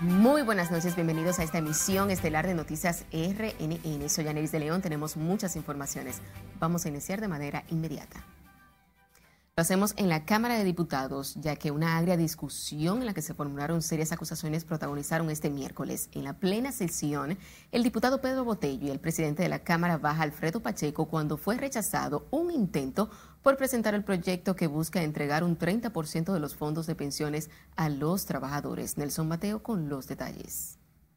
Muy buenas noches, bienvenidos a esta emisión estelar de Noticias RNN. Soy Anelis de León, tenemos muchas informaciones. Vamos a iniciar de manera inmediata. Lo hacemos en la Cámara de Diputados, ya que una agria discusión en la que se formularon serias acusaciones protagonizaron este miércoles. En la plena sesión, el diputado Pedro Botello y el presidente de la Cámara Baja, Alfredo Pacheco, cuando fue rechazado un intento por presentar el proyecto que busca entregar un 30% de los fondos de pensiones a los trabajadores. Nelson Mateo con los detalles.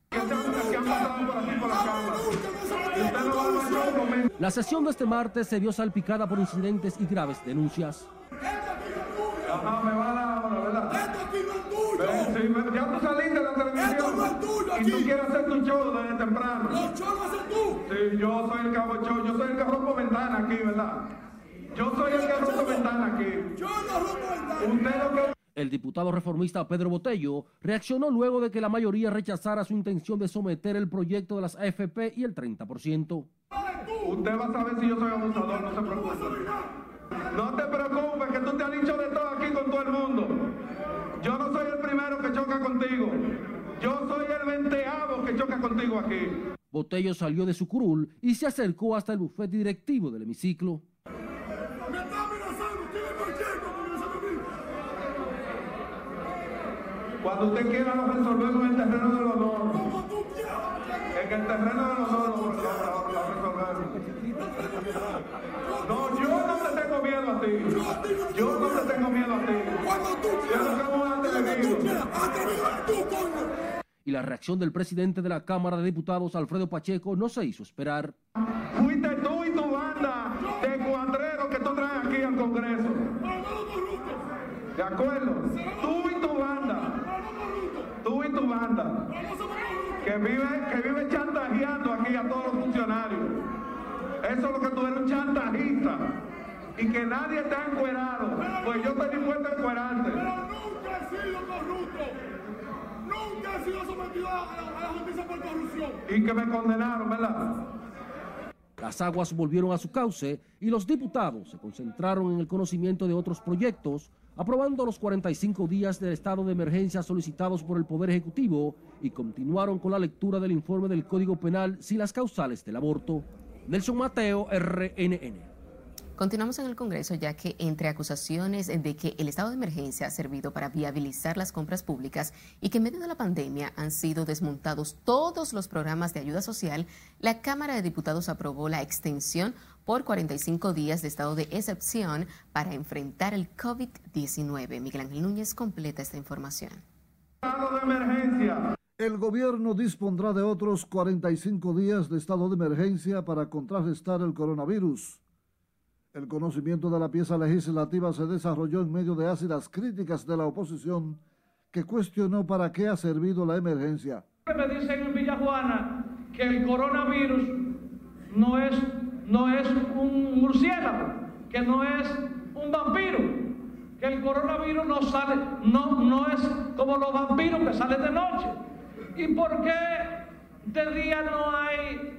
La sesión de este martes se vio salpicada por incidentes y graves denuncias. Ajá, me va a dar ahora, ¿verdad? Ya tú saliste de la televisión y tú quieres hacer tu show desde temprano. ¿Los shows lo haces tú? Sí, yo soy el que hago show, yo soy el que rompo ventana aquí, ¿verdad? Yo soy el que rompo ventana aquí. Yo no rompo ventana. Usted lo que... El diputado reformista Pedro Botello reaccionó luego de que la mayoría rechazara su intención de someter el proyecto de las AFP y el 30%. Usted va a saber si yo soy abusador, no se preocupe. No te preocupes, que tú te has dicho de todo aquí con todo el mundo. Yo no soy el primero que choca contigo. Yo soy el 20º que choca contigo aquí. Botello salió de su curul y se acercó hasta el bufete directivo del hemiciclo. Me está amenazando, tiene proyecto para amenazar a mí. Cuando usted quiera lo resolvemos en el terreno del honor. Como tú quieras. En el terreno del honor lo resolvemos. No, yo no te tengo miedo a ti. Yo no te tengo miedo a ti. Cuando tú quieras. Atrevido tú, coño. Y la reacción del presidente de la Cámara de Diputados, Alfredo Pacheco, no se hizo esperar. Fuiste tú y tu banda de cuatreros que tú traes aquí al Congreso. ¿De acuerdo? Tú y tu banda. Tú y tu banda. Que vive chantajeando aquí a todos los funcionarios. Eso es lo que tú eres, un chantajista. Y que nadie está encuerado. Pues yo estoy dispuesto a encuerarte. Pero nunca he sido corrupto. Nunca he sido sometido a la justicia por corrupción. Y que me condenaron, ¿verdad? Las aguas volvieron a su cauce y los diputados se concentraron en el conocimiento de otros proyectos, aprobando los 45 días del estado de emergencia solicitados por el Poder Ejecutivo y continuaron con la lectura del informe del Código Penal sin las causales del aborto. Nelson Mateo, RNN. Continuamos en el Congreso, ya que entre acusaciones de que el estado de emergencia ha servido para viabilizar las compras públicas y que en medio de la pandemia han sido desmontados todos los programas de ayuda social, la Cámara de Diputados aprobó la extensión por 45 días de estado de excepción para enfrentar el COVID-19. Miguel Ángel Núñez completa esta información. Estado de emergencia. El gobierno dispondrá de otros 45 días de estado de emergencia para contrarrestar el coronavirus. El conocimiento de la pieza legislativa se desarrolló en medio de ácidas críticas de la oposición que cuestionó para qué ha servido la emergencia. Me dicen en Villajuana que el coronavirus no es un murciélago, que no es un vampiro, que el coronavirus no es como los vampiros que salen de noche. ¿Y por qué de día no hay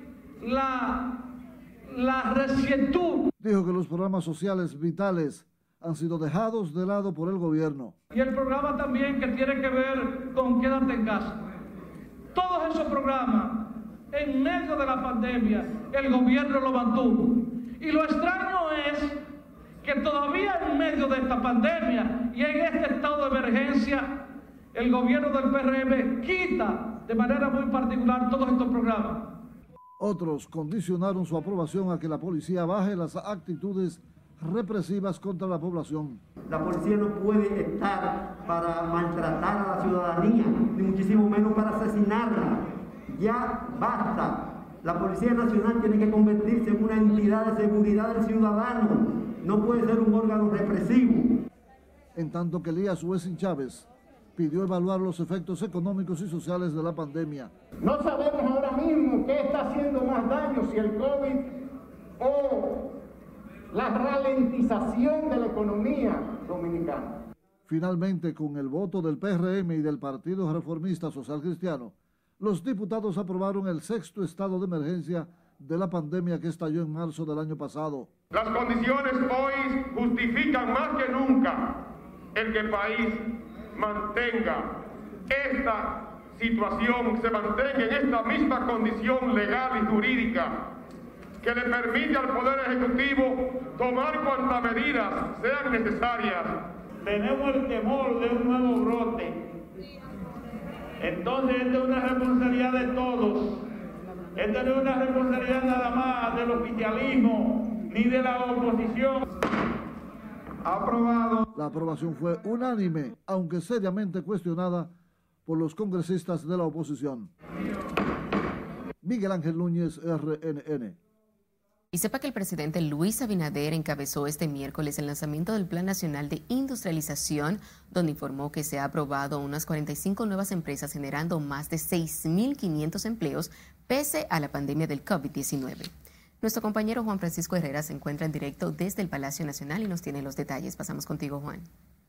la recietud? Dijo que los programas sociales vitales han sido dejados de lado por el gobierno. Y el programa también que tiene que ver con quédate en casa. Todos esos programas, en medio de la pandemia, el gobierno lo mantuvo. Y lo extraño es que todavía en medio de esta pandemia y en este estado de emergencia, el gobierno del PRM quita de manera muy particular todos estos programas. Otros condicionaron su aprobación a que la policía baje las actitudes represivas contra la población. La policía no puede estar para maltratar a la ciudadanía, ni muchísimo menos para asesinarla. Ya basta. La Policía Nacional tiene que convertirse en una entidad de seguridad del ciudadano. No puede ser un órgano represivo. En tanto que Elías Huesin Chávez pidió evaluar los efectos económicos y sociales de la pandemia. No sabemos ahora mismo qué está haciendo más daño, si el COVID o la ralentización de la economía dominicana. Finalmente, con el voto del PRM y del Partido Reformista Social Cristiano, los diputados aprobaron el 6º estado de emergencia de la pandemia que estalló en marzo del año pasado. Las condiciones hoy justifican más que nunca el que el país mantenga esta situación se mantenga en esta misma condición legal y jurídica que le permite al Poder Ejecutivo tomar cuantas medidas sean necesarias. Tenemos el temor de un nuevo brote. Entonces, esta es una responsabilidad de todos. Esta no es una responsabilidad nada más del oficialismo ni de la oposición. Aprobado. La aprobación fue unánime, aunque seriamente cuestionada por los congresistas de la oposición. Miguel Ángel Núñez, RNN. Y sepa que el presidente Luis Abinader encabezó este miércoles el lanzamiento del Plan Nacional de Industrialización, donde informó que se ha aprobado unas 45 nuevas empresas generando más de 6.500 empleos pese a la pandemia del COVID-19. Nuestro compañero Juan Francisco Herrera se encuentra en directo desde el Palacio Nacional y nos tiene los detalles. Pasamos contigo, Juan.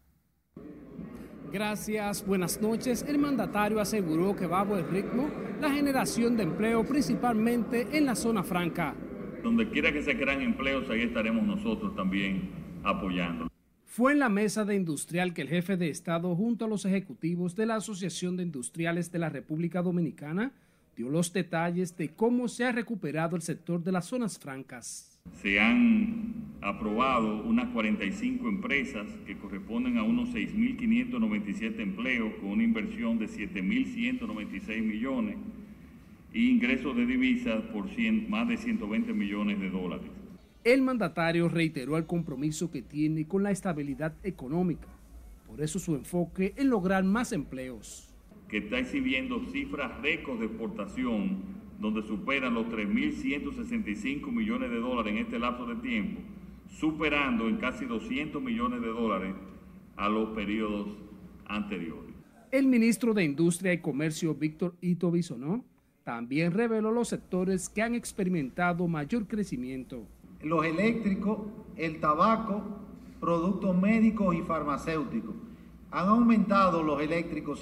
Gracias, buenas noches. El mandatario aseguró que va a buen ritmo la generación de empleo, principalmente en la zona franca. Donde quiera que se crean empleos, ahí estaremos nosotros también apoyando. Fue en la mesa de industrial que el jefe de Estado, junto a los ejecutivos de la Asociación de Industriales de la República Dominicana, dio los detalles de cómo se ha recuperado el sector de las zonas francas. Se han aprobado unas 45 empresas que corresponden a unos 6.597 empleos con una inversión de 7.196 millones y ingresos de divisas por más de 120 millones de dólares. El mandatario reiteró el compromiso que tiene con la estabilidad económica, por eso su enfoque en lograr más empleos. Que está exhibiendo cifras récords de exportación, donde superan los 3.165 millones de dólares en este lapso de tiempo, superando en casi 200 millones de dólares a los periodos anteriores. El ministro de Industria y Comercio, Víctor Ito Bisonó, también reveló los sectores que han experimentado mayor crecimiento. Los eléctricos, el tabaco, productos médicos y farmacéuticos. Han aumentado los eléctricos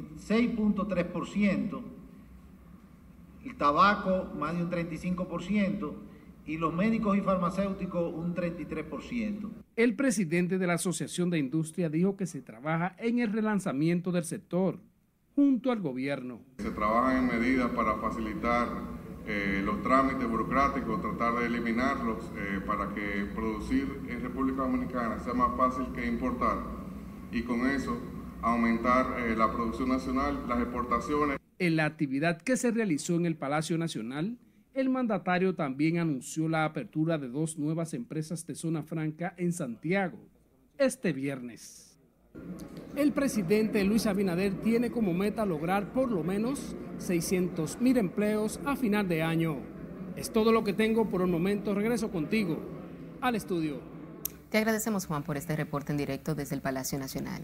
56.3%, el tabaco más de un 35% y los médicos y farmacéuticos un 33%. El presidente de la Asociación de Industria dijo que se trabaja en el relanzamiento del sector junto al gobierno. Se trabajan en medidas para facilitar los trámites burocráticos, tratar de eliminarlos para que producir en República Dominicana sea más fácil que importar y con eso aumentar la producción nacional, las exportaciones. En la actividad que se realizó en el Palacio Nacional, el mandatario también anunció la apertura de 2 nuevas empresas de zona franca en Santiago este viernes. El presidente Luis Abinader tiene como meta lograr por lo menos 600,000 empleos a final de año. Es todo lo que tengo por el momento. Regreso contigo al estudio. Te agradecemos, Juan, por este reporte en directo desde el Palacio Nacional.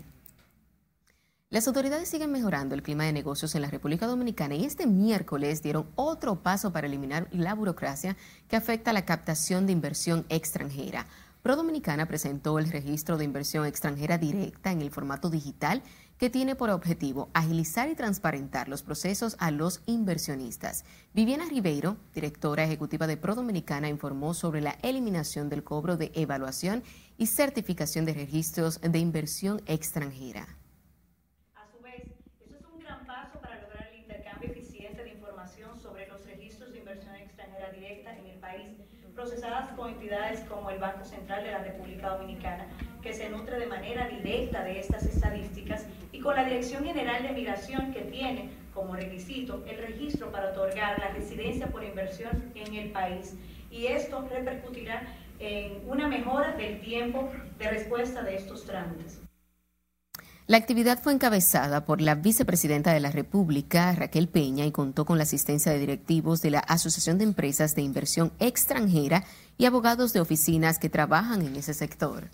Las autoridades siguen mejorando el clima de negocios en la República Dominicana y este miércoles dieron otro paso para eliminar la burocracia que afecta a la captación de inversión extranjera. ProDominicana presentó el registro de inversión extranjera directa en el formato digital que tiene por objetivo agilizar y transparentar los procesos a los inversionistas. Viviana Ribeiro, directora ejecutiva de ProDominicana, informó sobre la eliminación del cobro de evaluación y certificación de registros de inversión extranjera. A su vez, esto es un gran paso para lograr el intercambio eficiente de información sobre los registros de inversión extranjera directa en el país, procesadas con entidades como el Banco Central de la República Dominicana, que se nutre de manera directa de estas estadísticas, y con la Dirección General de Migración, que tiene como requisito el registro para otorgar la residencia por inversión en el país. Y esto repercutirá en una mejora del tiempo de respuesta de estos trámites. La actividad fue encabezada por la vicepresidenta de la República, Raquel Peña, y contó con la asistencia de directivos de la Asociación de Empresas de Inversión Extranjera y abogados de oficinas que trabajan en ese sector.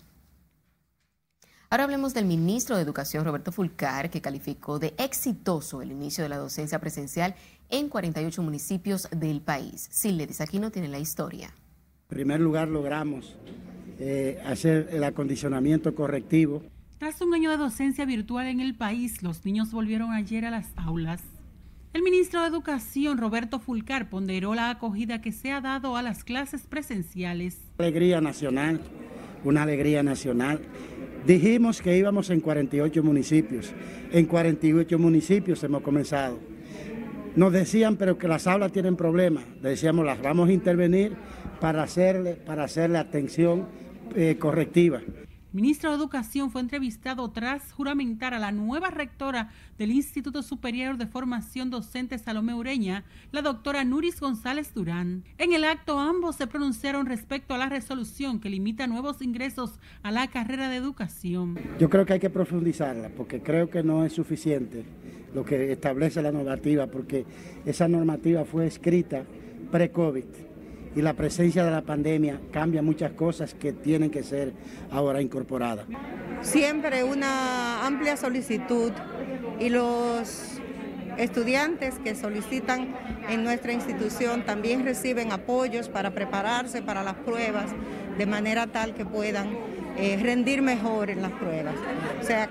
Ahora hablemos del ministro de Educación, Roberto Fulcar, que calificó de exitoso el inicio de la docencia presencial en 48 municipios del país. Silledis Aquino tiene la historia. En primer lugar, logramos hacer el acondicionamiento correctivo. Tras un año de docencia virtual en el país, los niños volvieron ayer a las aulas. El ministro de Educación, Roberto Fulcar, ponderó la acogida que se ha dado a las clases presenciales. Una alegría nacional Dijimos que íbamos en 48 municipios. En 48 municipios hemos comenzado. Nos decían, pero que las aulas tienen problemas. Decíamos, las vamos a intervenir para hacerle atención correctiva. El ministro de Educación fue entrevistado tras juramentar a la nueva rectora del Instituto Superior de Formación Docente Salomé Ureña, la doctora Nuris González Durán. En el acto ambos se pronunciaron respecto a la resolución que limita nuevos ingresos a la carrera de educación. Yo creo que hay que profundizarla porque creo que no es suficiente lo que establece la normativa, porque esa normativa fue escrita pre-COVID. Y la presencia de la pandemia cambia muchas cosas que tienen que ser ahora incorporadas. Siempre una amplia solicitud y los estudiantes que solicitan en nuestra institución también reciben apoyos para prepararse para las pruebas de manera tal que puedan rendir mejor en las pruebas. O sea,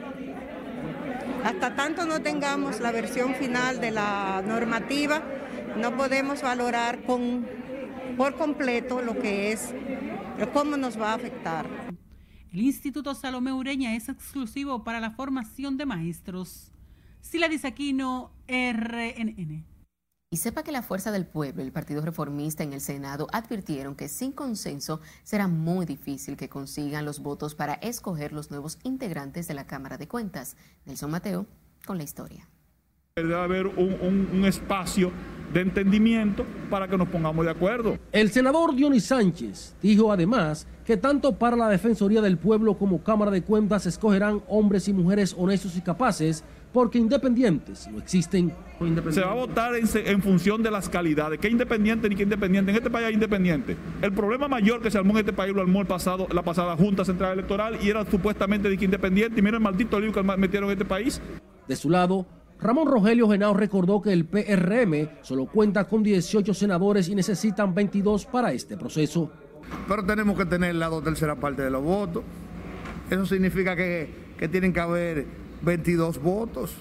hasta tanto no tengamos la versión final de la normativa, no podemos valorar por completo lo que es, cómo nos va a afectar. El Instituto Salomé Ureña es exclusivo para la formación de maestros. Siladis Aquino, RNN. Y sepa que la Fuerza del Pueblo y el Partido Reformista en el Senado advirtieron que sin consenso será muy difícil que consigan los votos para escoger los nuevos integrantes de la Cámara de Cuentas. Nelson Mateo con la historia. Debe haber un espacio de entendimiento para que nos pongamos de acuerdo. El senador Dionis Sánchez dijo además que tanto para la Defensoría del Pueblo como Cámara de Cuentas escogerán hombres y mujeres honestos y capaces porque independientes no existen. Se va a votar en función de las calidades. ¿Qué independiente ni qué independiente? En este país hay independiente. El problema mayor que se armó en este país lo armó la pasada Junta Central Electoral y era supuestamente de que independiente. Y mira el maldito lío que metieron en este país. De su lado, Ramón Rogelio Genao recordó que el PRM solo cuenta con 18 senadores y necesitan 22 para este proceso. Pero tenemos que tener la 2/3 parte de los votos. Eso significa que tienen que haber 22 votos.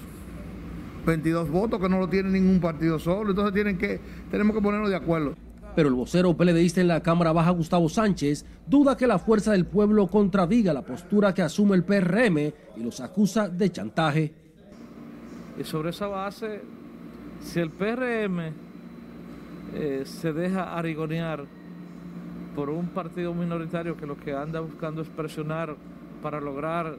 22 votos que no lo tiene ningún partido solo. Entonces tenemos que ponernos de acuerdo. Pero el vocero PLDista en la Cámara Baja, Gustavo Sánchez, duda que la Fuerza del Pueblo contradiga la postura que asume el PRM y los acusa de chantaje. Y sobre esa base, si el PRM se deja arigonear por un partido minoritario que lo que anda buscando es presionar para lograr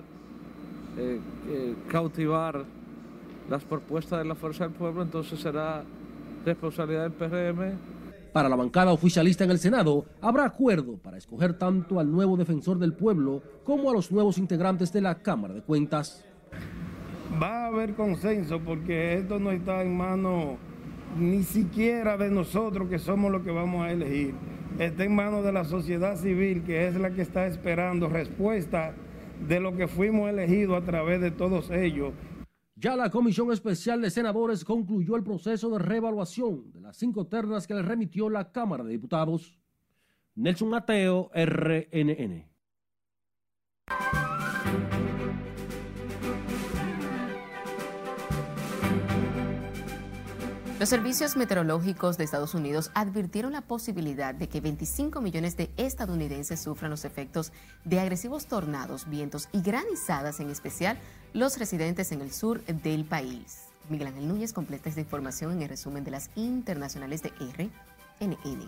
cautivar las propuestas de la Fuerza del Pueblo, entonces será responsabilidad del PRM. Para la bancada oficialista en el Senado, habrá acuerdo para escoger tanto al nuevo defensor del pueblo como a los nuevos integrantes de la Cámara de Cuentas. Va a haber consenso porque esto no está en manos ni siquiera de nosotros que somos los que vamos a elegir. Está en manos de la sociedad civil, que es la que está esperando respuesta de lo que fuimos elegidos a través de todos ellos. Ya la Comisión Especial de Senadores concluyó el proceso de reevaluación de las 5 ternas que le remitió la Cámara de Diputados. Nelson Mateo, RNN. Los servicios meteorológicos de Estados Unidos advirtieron la posibilidad de que 25 millones de estadounidenses sufran los efectos de agresivos tornados, vientos y granizadas, en especial los residentes en el sur del país. Miguel Ángel Núñez completa esta información en el resumen de las internacionales de RNN.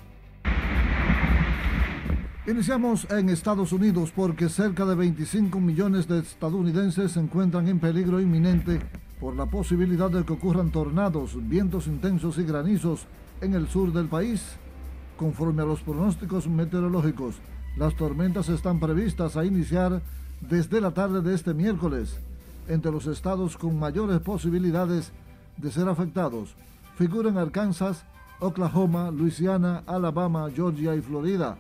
Iniciamos en Estados Unidos porque cerca de 25 millones de estadounidenses se encuentran en peligro inminente por la posibilidad de que ocurran tornados, vientos intensos y granizos en el sur del país. Conforme a los pronósticos meteorológicos, las tormentas están previstas a iniciar desde la tarde de este miércoles. Entre los estados con mayores posibilidades de ser afectados figuran Arkansas, Oklahoma, Luisiana, Alabama, Georgia y Florida.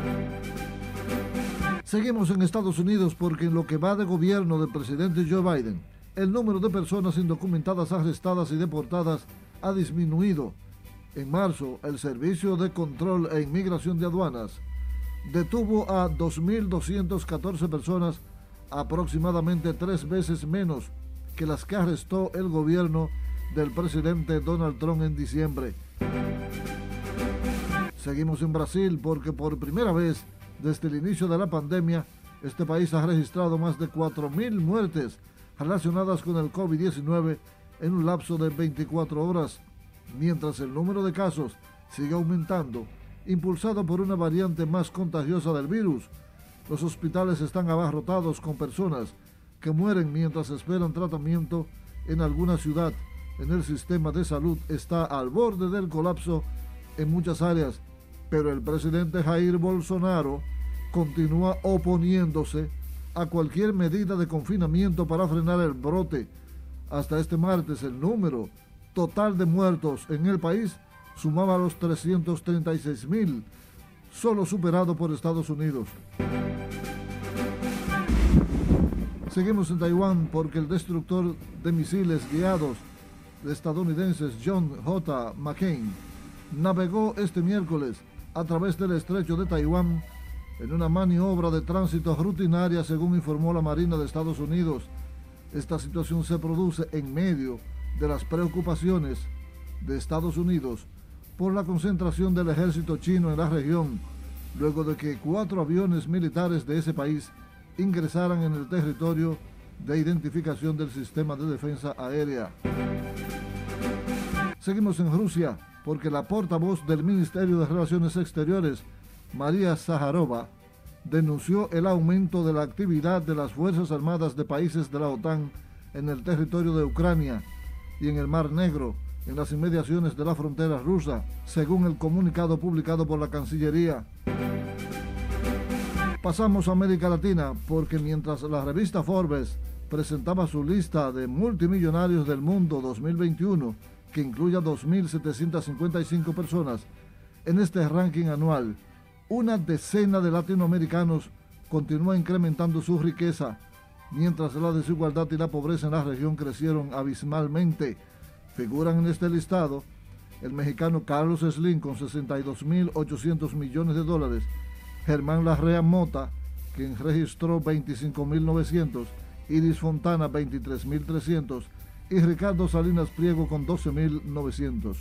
Seguimos en Estados Unidos porque en lo que va de gobierno del presidente Joe Biden, el número de personas indocumentadas arrestadas y deportadas ha disminuido. En marzo, el Servicio de Control e Inmigración de Aduanas detuvo a 2.214 personas, aproximadamente 3 veces menos que las que arrestó el gobierno del presidente Donald Trump en diciembre. Seguimos en Brasil porque por primera vez desde el inicio de la pandemia, este país ha registrado más de 4.000 muertes relacionadas con el COVID-19 en un lapso de 24 horas, mientras el número de casos sigue aumentando, impulsado por una variante más contagiosa del virus. Los hospitales están abarrotados con personas que mueren mientras esperan tratamiento en alguna ciudad. En el sistema de salud está al borde del colapso en muchas áreas, pero el presidente Jair Bolsonaro continúa oponiéndose a cualquier medida de confinamiento para frenar el brote. Hasta este martes el número total de muertos en el país sumaba los 336.000, solo superado por Estados Unidos. Seguimos en Taiwán porque el destructor de misiles guiados de estadounidenses John J. McCain navegó este miércoles a través del estrecho de Taiwán en una maniobra de tránsito rutinaria, según informó la Marina de Estados Unidos. Esta situación se produce en medio de las preocupaciones de Estados Unidos por la concentración del ejército chino en la región, luego de que 4 aviones militares de ese país ingresaran en el territorio de identificación del sistema de defensa aérea. Seguimos en Rusia porque la portavoz del Ministerio de Relaciones Exteriores, María Zaharova, denunció el aumento de la actividad de las Fuerzas Armadas de países de la OTAN en el territorio de Ucrania y en el Mar Negro, en las inmediaciones de la frontera rusa, según el comunicado publicado por la Cancillería. Pasamos a América Latina porque mientras la revista Forbes presentaba su lista de multimillonarios del mundo 2021, que incluye a 2.755 personas, en este ranking anual, una decena de latinoamericanos continúa incrementando su riqueza, mientras la desigualdad y la pobreza en la región crecieron abismalmente. Figuran en este listado el mexicano Carlos Slim con $62.800 millones, Germán Larrea Mota, quien registró 25.900, Iris Fontana 23.300 y Ricardo Salinas Pliego con 12.900.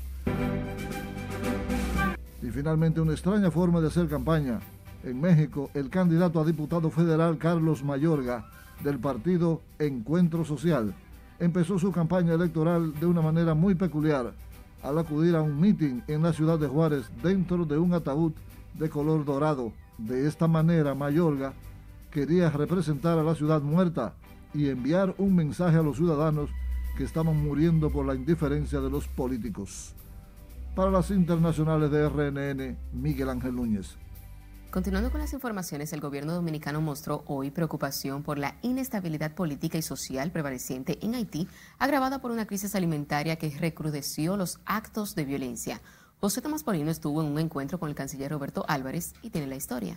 Y finalmente, una extraña forma de hacer campaña. En México, el candidato a diputado federal Carlos Mayorga, del partido Encuentro Social, empezó su campaña electoral de una manera muy peculiar, al acudir a un mitin en la ciudad de Juárez dentro de un ataúd de color dorado. De esta manera, Mayorga quería representar a la ciudad muerta y enviar un mensaje a los ciudadanos que estaban muriendo por la indiferencia de los políticos. Para las internacionales de RNN, Miguel Ángel Núñez. Continuando con las informaciones, el gobierno dominicano mostró hoy preocupación por la inestabilidad política y social prevaleciente en Haití, agravada por una crisis alimentaria que recrudeció los actos de violencia. José Tomás Paulino estuvo en un encuentro con el canciller Roberto Álvarez y tiene la historia.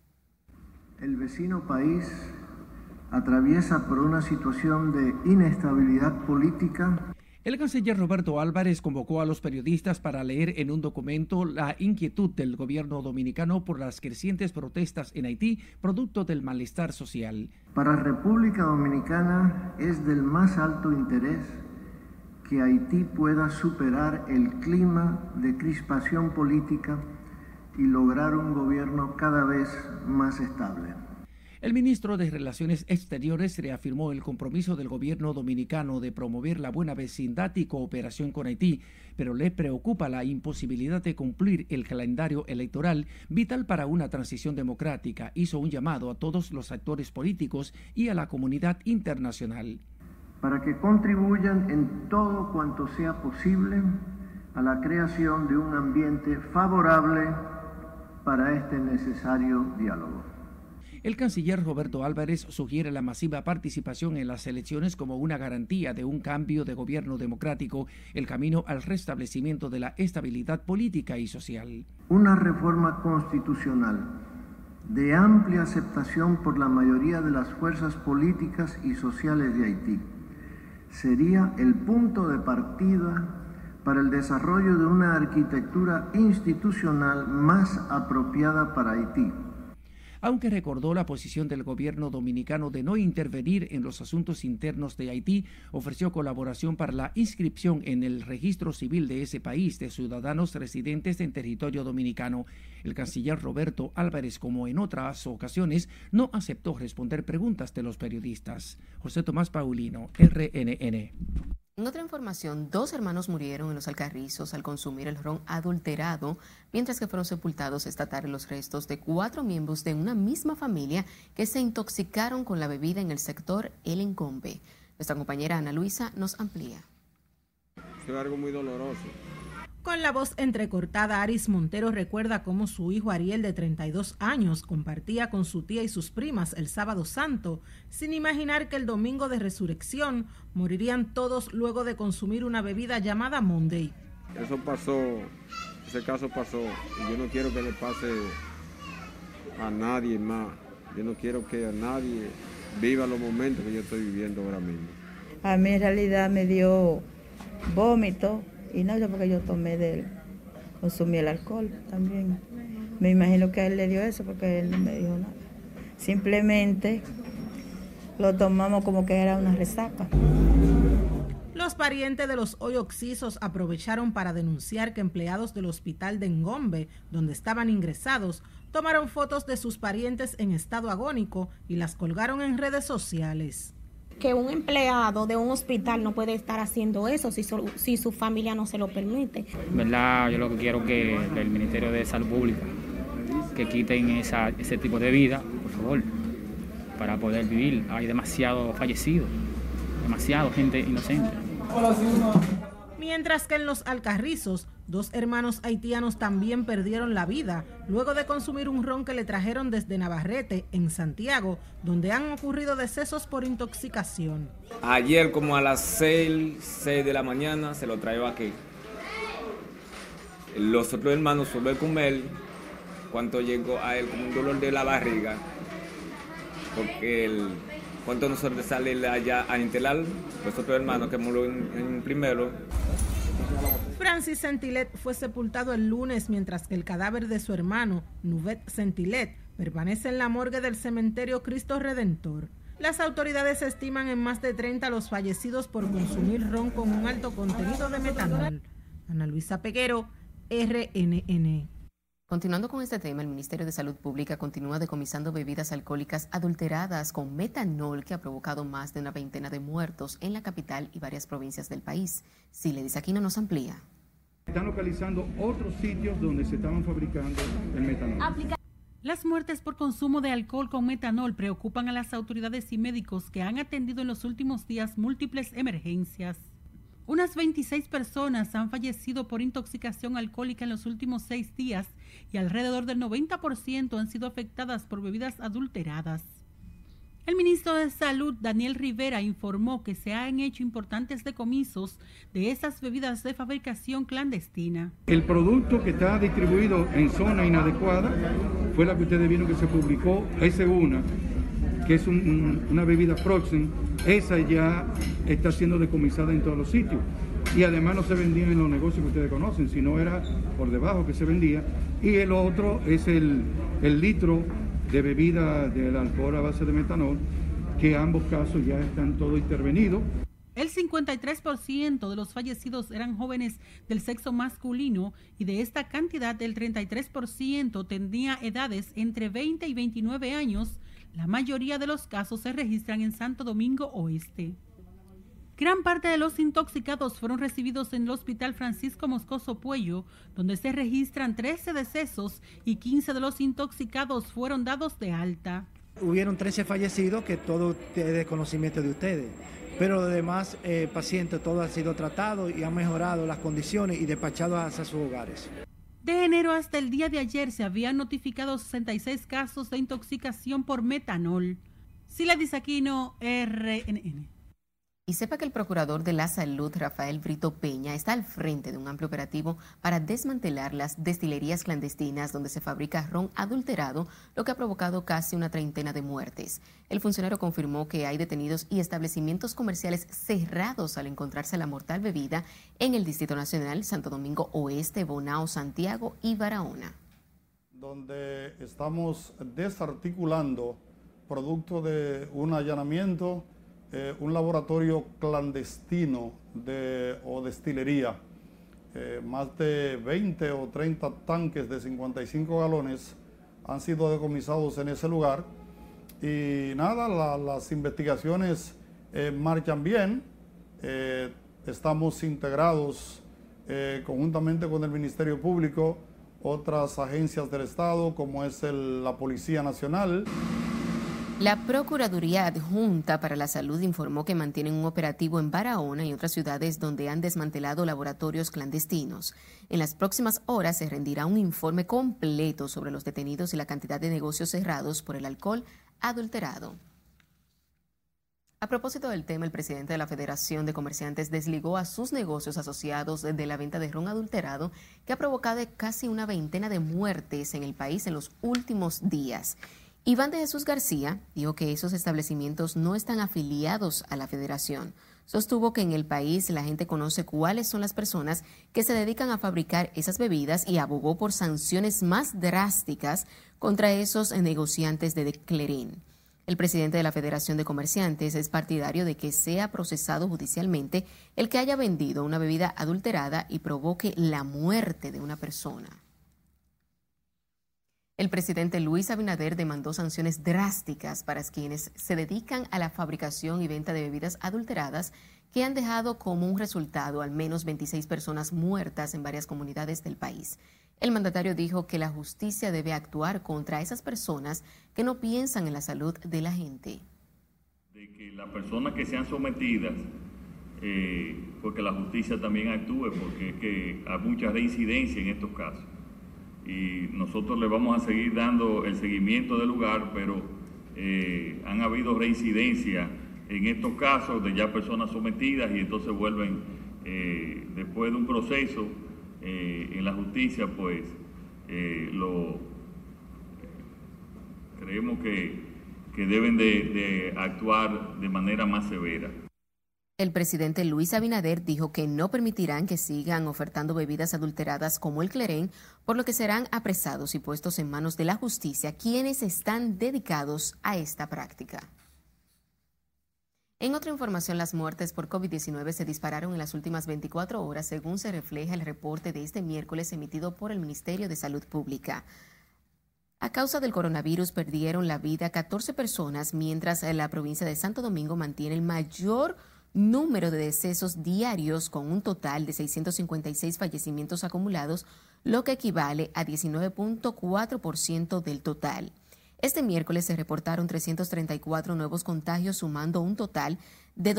El vecino país atraviesa por una situación de inestabilidad política. El canciller Roberto Álvarez convocó a los periodistas para leer en un documento la inquietud del gobierno dominicano por las crecientes protestas en Haití, producto del malestar social. Para República Dominicana es del más alto interés que Haití pueda superar el clima de crispación política y lograr un gobierno cada vez más estable. El ministro de Relaciones Exteriores reafirmó el compromiso del gobierno dominicano de promover la buena vecindad y cooperación con Haití, pero le preocupa la imposibilidad de cumplir el calendario electoral vital para una transición democrática. Hizo un llamado a todos los actores políticos y a la comunidad internacional para que contribuyan en todo cuanto sea posible a la creación de un ambiente favorable para este necesario diálogo. El canciller Roberto Álvarez sugiere la masiva participación en las elecciones como una garantía de un cambio de gobierno democrático, el camino al restablecimiento de la estabilidad política y social. Una reforma constitucional de amplia aceptación por la mayoría de las fuerzas políticas y sociales de Haití sería el punto de partida para el desarrollo de una arquitectura institucional más apropiada para Haití. aunque recordó la posición del gobierno dominicano de no intervenir en los asuntos internos de Haití, ofreció colaboración para la inscripción en el registro civil de ese país de ciudadanos residentes en territorio dominicano. El canciller Roberto Álvarez, como en otras ocasiones, no aceptó responder preguntas de los periodistas. José Tomás Paulino, RNN. En otra información, 2 hermanos murieron en Los Alcarrizos al consumir el ron adulterado, mientras que fueron sepultados esta tarde los restos de 4 miembros de una misma familia que se intoxicaron con la bebida en el sector El Encombe. Nuestra compañera Ana Luisa nos amplía. Es algo muy doloroso. Con la voz entrecortada, Aris Montero recuerda cómo su hijo Ariel, de 32 años, compartía con su tía y sus primas el sábado santo, sin imaginar que el domingo de resurrección morirían todos luego de consumir una bebida llamada Monday. Eso pasó, ese caso pasó, y yo no quiero que le pase a nadie más. Yo no quiero que a nadie viva los momentos que yo estoy viviendo ahora mismo. A mí en realidad me dio vómito. Y no, yo porque yo consumí el alcohol también. Me imagino que a él le dio eso porque él no me dijo nada. Simplemente lo tomamos como que era una resaca. Los parientes de los hoy occisos aprovecharon para denunciar que empleados del hospital de Engombe, donde estaban ingresados, tomaron fotos de sus parientes en estado agónico y las colgaron en redes sociales. Que un empleado de un hospital no puede estar haciendo eso si su familia no se lo permite. ¿Verdad? Yo lo que quiero que el Ministerio de Salud Pública que quiten ese tipo de vida, por favor, para poder vivir. Hay demasiado fallecidos, demasiado gente inocente. Mientras que en Los Alcarrizos, 2 hermanos haitianos también perdieron la vida luego de consumir un ron que le trajeron desde Navarrete, en Santiago, donde han ocurrido decesos por intoxicación. Ayer como a las 6 de la mañana se lo trajo aquí. Los otros hermanos suben con él, cuando llegó a él como un dolor de la barriga, porque cuando nosotros sale allá a Intelar, los otros hermanos que murió en primero. Francis Sentilet fue sepultado el lunes, mientras que el cadáver de su hermano, Nuvet Sentilet, permanece en la morgue del cementerio Cristo Redentor. Las autoridades estiman en más de 30 los fallecidos por consumir ron con un alto contenido de metanol. Ana Luisa Peguero, RNN. Continuando con este tema, el Ministerio de Salud Pública continúa decomisando bebidas alcohólicas adulteradas con metanol que ha provocado más de una veintena de muertos en la capital y varias provincias del país. Siledis Aquino nos amplía. Están localizando otros sitios donde se estaban fabricando el metanol. Las muertes por consumo de alcohol con metanol preocupan a las autoridades y médicos que han atendido en los últimos días múltiples emergencias. Unas 26 personas han fallecido por intoxicación alcohólica en los últimos 6 días y alrededor del 90% han sido afectadas por bebidas adulteradas. El ministro de Salud, Daniel Rivera, informó que se han hecho importantes decomisos de esas bebidas de fabricación clandestina. El producto que está distribuido en zona inadecuada fue la que ustedes vieron que se publicó, S1, que es una bebida Proxen. Esa ya está siendo decomisada en todos los sitios. Y además no se vendía en los negocios que ustedes conocen, sino era por debajo que se vendía. Y el otro es el litro de bebida del alcohol a base de metanol, que ambos casos ya están todos intervenidos. El 53% de los fallecidos eran jóvenes del sexo masculino y de esta cantidad el 33% tenía edades entre 20 y 29 años. La mayoría de los casos se registran en Santo Domingo Oeste. Gran parte de los intoxicados fueron recibidos en el Hospital Francisco Moscoso Puello, donde se registran 13 decesos y 15 de los intoxicados fueron dados de alta. Hubieron 13 fallecidos, que todo es de conocimiento de ustedes, pero los demás pacientes, todos han sido tratados y han mejorado las condiciones y despachados hacia sus hogares. De enero hasta el día de ayer se habían notificado 66 casos de intoxicación por metanol. Siledis Aquino, RNN. Y sepa que el procurador de la salud, Rafael Brito Peña, está al frente de un amplio operativo para desmantelar las destilerías clandestinas donde se fabrica ron adulterado, lo que ha provocado casi una treintena de muertes. El funcionario confirmó que hay detenidos y establecimientos comerciales cerrados al encontrarse la mortal bebida en el Distrito Nacional, Santo Domingo Oeste, Bonao, Santiago y Barahona. donde estamos desarticulando, producto de un allanamiento, un laboratorio clandestino o destilería. Más de 20 o 30 tanques de 55 galones han sido decomisados en ese lugar. Y nada, las investigaciones marchan bien. Estamos integrados conjuntamente con el Ministerio Público, otras agencias del Estado, como es la Policía Nacional. La Procuraduría Adjunta para la Salud informó que mantienen un operativo en Barahona y otras ciudades donde han desmantelado laboratorios clandestinos. En las próximas horas se rendirá un informe completo sobre los detenidos y la cantidad de negocios cerrados por el alcohol adulterado. A propósito del tema, el presidente de la Federación de Comerciantes desligó a sus negocios asociados de la venta de ron adulterado, que ha provocado casi una veintena de muertes en el país en los últimos días. Iván de Jesús García dijo que esos establecimientos no están afiliados a la federación. Sostuvo que en el país la gente conoce cuáles son las personas que se dedican a fabricar esas bebidas y abogó por sanciones más drásticas contra esos negociantes de Clerín. El presidente de la Federación de Comerciantes es partidario de que sea procesado judicialmente el que haya vendido una bebida adulterada y provoque la muerte de una persona. El presidente Luis Abinader demandó sanciones drásticas para quienes se dedican a la fabricación y venta de bebidas adulteradas que han dejado como un resultado al menos 26 personas muertas en varias comunidades del país. El mandatario dijo que la justicia debe actuar contra esas personas que no piensan en la salud de la gente. De que las personas que sean sometidas, porque la justicia también actúe, porque es que hay mucha reincidencia en estos casos. Y nosotros le vamos a seguir dando el seguimiento del lugar, pero han habido reincidencia en estos casos de ya personas sometidas y entonces vuelven, después de un proceso en la justicia, pues creemos que deben de actuar de manera más severa. El presidente Luis Abinader dijo que no permitirán que sigan ofertando bebidas adulteradas como el Clerén, por lo que serán apresados y puestos en manos de la justicia quienes están dedicados a esta práctica. En otra información, las muertes por COVID-19 se dispararon en las últimas 24 horas, según se refleja el reporte de este miércoles emitido por el Ministerio de Salud Pública. A causa del coronavirus perdieron la vida 14 personas, mientras la provincia de Santo Domingo mantiene el mayor número de decesos diarios con un total de 656 fallecimientos acumulados, lo que equivale a 19.4% del total. Este miércoles se reportaron 334 nuevos contagios, sumando un total de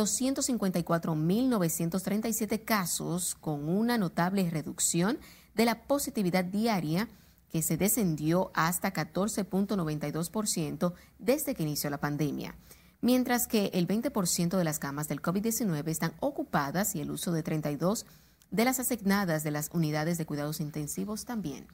254.937 casos, con una notable reducción de la positividad diaria que se descendió hasta 14.92% desde que inició la pandemia. Mientras que el 20% de las camas del COVID-19 están ocupadas y el uso de 32 de las asignadas de las unidades de cuidados intensivos también.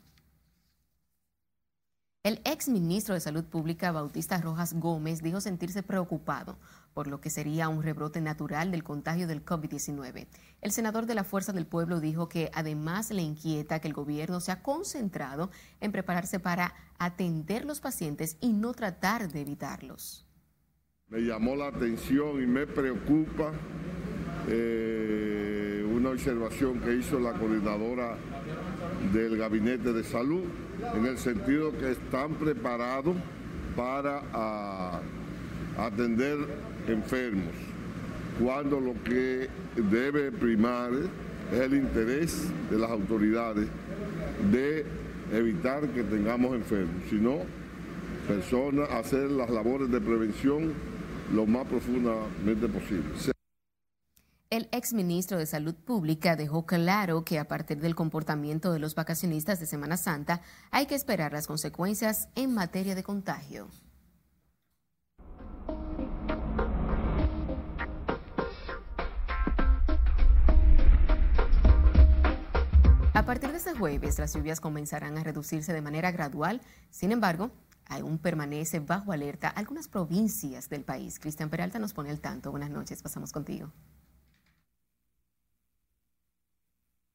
El exministro de Salud Pública, Bautista Rojas Gómez, dijo sentirse preocupado por lo que sería un rebrote natural del contagio del COVID-19. El senador de la Fuerza del Pueblo dijo que además le inquieta que el gobierno se ha concentrado en prepararse para atender los pacientes y no tratar de evitarlos. Me llamó la atención y me preocupa una observación que hizo la coordinadora del Gabinete de Salud, en el sentido que están preparados para atender enfermos, cuando lo que debe primar es el interés de las autoridades de evitar que tengamos enfermos, sino personas, hacer las labores de prevención lo más profundamente posible. El exministro de Salud Pública dejó claro que a partir del comportamiento de los vacacionistas de Semana Santa hay que esperar las consecuencias en materia de contagio. A partir de este jueves, las lluvias comenzarán a reducirse de manera gradual. Sin embargo, aún permanece bajo alerta algunas provincias del país. Cristian Peralta nos pone al tanto. Buenas noches, pasamos contigo.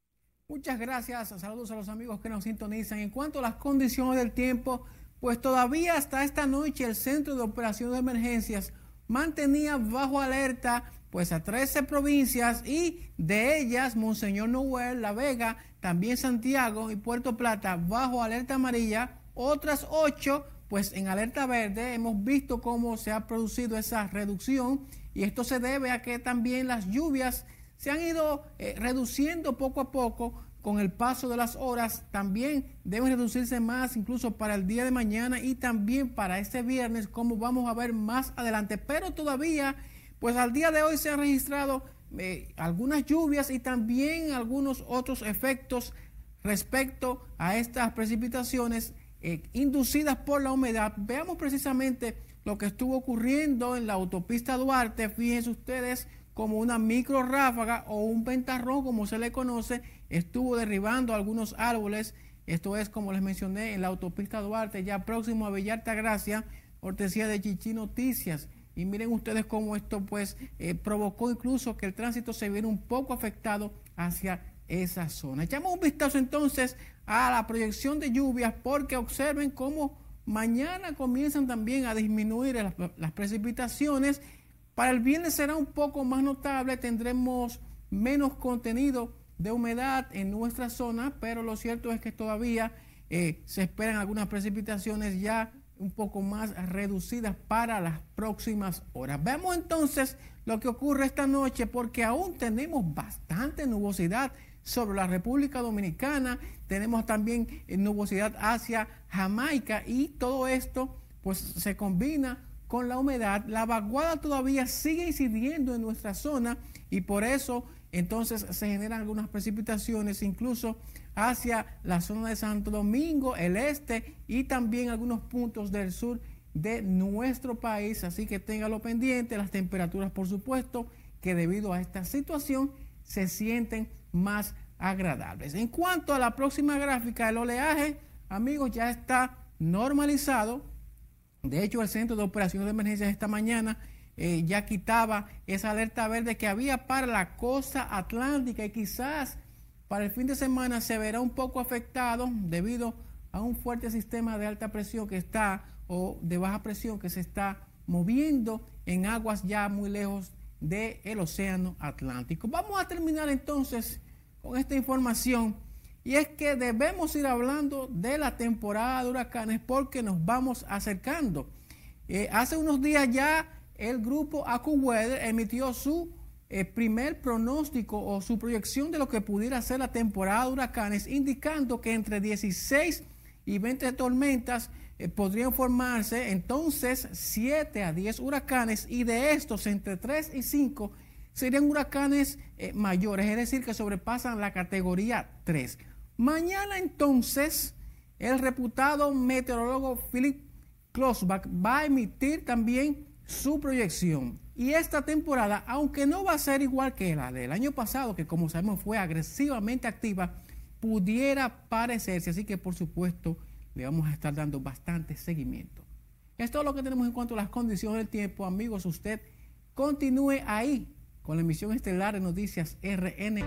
Muchas gracias, saludos a los amigos que nos sintonizan. En cuanto a las condiciones del tiempo, pues todavía hasta esta noche el Centro de Operaciones de Emergencias mantenía bajo alerta pues a 13 provincias y de ellas Monseñor Noel, La Vega, también Santiago y Puerto Plata bajo alerta amarilla, otras 8 pues en alerta verde. Hemos visto cómo se ha producido esa reducción y esto se debe a que también las lluvias se han ido reduciendo poco a poco con el paso de las horas. También deben reducirse más incluso para el día de mañana y también para este viernes, como vamos a ver más adelante. Pero todavía, pues al día de hoy se han registrado algunas lluvias y también algunos otros efectos respecto a estas precipitaciones inducidas por la humedad. Veamos precisamente lo que estuvo ocurriendo en la autopista Duarte. Fíjense ustedes como una micro ráfaga o un ventarrón, como se le conoce, estuvo derribando algunos árboles. Esto es, como les mencioné, en la autopista Duarte, ya próximo a Villa Altagracia, cortesía de Chichi Noticias. Y miren ustedes cómo esto pues provocó incluso que el tránsito se viera un poco afectado hacia esa zona. Echamos un vistazo entonces a la proyección de lluvias, porque observen cómo mañana comienzan también a disminuir las precipitaciones. Para el viernes será un poco más notable, tendremos menos contenido de humedad en nuestra zona, pero lo cierto es que todavía se esperan algunas precipitaciones ya un poco más reducidas para las próximas horas. Veamos entonces lo que ocurre esta noche, porque aún tenemos bastante nubosidad sobre la República Dominicana, tenemos también nubosidad hacia Jamaica y todo esto pues se combina con la humedad. La vaguada todavía sigue incidiendo en nuestra zona y por eso entonces se generan algunas precipitaciones incluso hacia la zona de Santo Domingo, el este y también algunos puntos del sur de nuestro país. Así que téngalo pendiente. Las temperaturas, por supuesto, que debido a esta situación se sienten más agradables. En cuanto a la próxima gráfica, el oleaje, amigos, ya está normalizado. De hecho, el Centro de Operaciones de Emergencias esta mañana ya quitaba esa alerta verde que había para la costa atlántica y quizás para el fin de semana se verá un poco afectado debido a un fuerte sistema de alta presión que está o de baja presión que se está moviendo en aguas ya muy lejos del océano Atlántico. Vamos a terminar entonces con esta información y es que debemos ir hablando de la temporada de huracanes porque nos vamos acercando. Hace unos días ya el grupo AccuWeather emitió su primer pronóstico o su proyección de lo que pudiera ser la temporada de huracanes, indicando que entre 16 y 20 tormentas podrían formarse, entonces 7 a 10 huracanes, y de estos entre 3 y 5 serían huracanes mayores, es decir, que sobrepasan la categoría 3. Mañana entonces el reputado meteorólogo Philip Klossbach va a emitir también su proyección. Y esta temporada, aunque no va a ser igual que la del año pasado, que como sabemos fue agresivamente activa, pudiera parecerse. Así que por supuesto le vamos a estar dando bastante seguimiento. Es todo lo que tenemos en cuanto a las condiciones del tiempo. Amigos, usted continúe ahí con la emisión estelar de Noticias RN.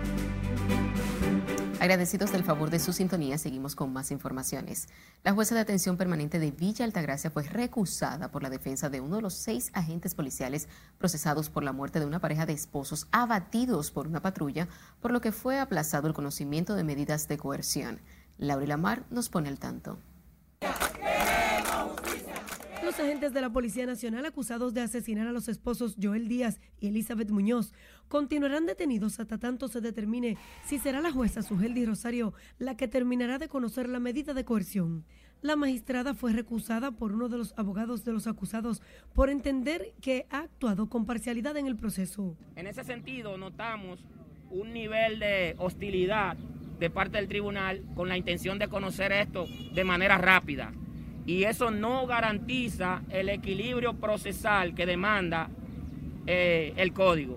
Agradecidos del favor de su sintonía, seguimos con más informaciones. La jueza de atención permanente de Villa Altagracia fue recusada por la defensa de uno de los 6 agentes policiales procesados por la muerte de una pareja de esposos abatidos por una patrulla, por lo que fue aplazado el conocimiento de medidas de coerción. Laura Lamar nos pone al tanto. Los agentes de la Policía Nacional acusados de asesinar a los esposos Joel Díaz y Elizabeth Muñoz continuarán detenidos hasta tanto se determine si será la jueza Sugeldi Rosario la que terminará de conocer la medida de coerción. La magistrada fue recusada por uno de los abogados de los acusados por entender que ha actuado con parcialidad en el proceso. En ese sentido, notamos un nivel de hostilidad de parte del tribunal con la intención de conocer esto de manera rápida. Y eso no garantiza el equilibrio procesal que demanda el código.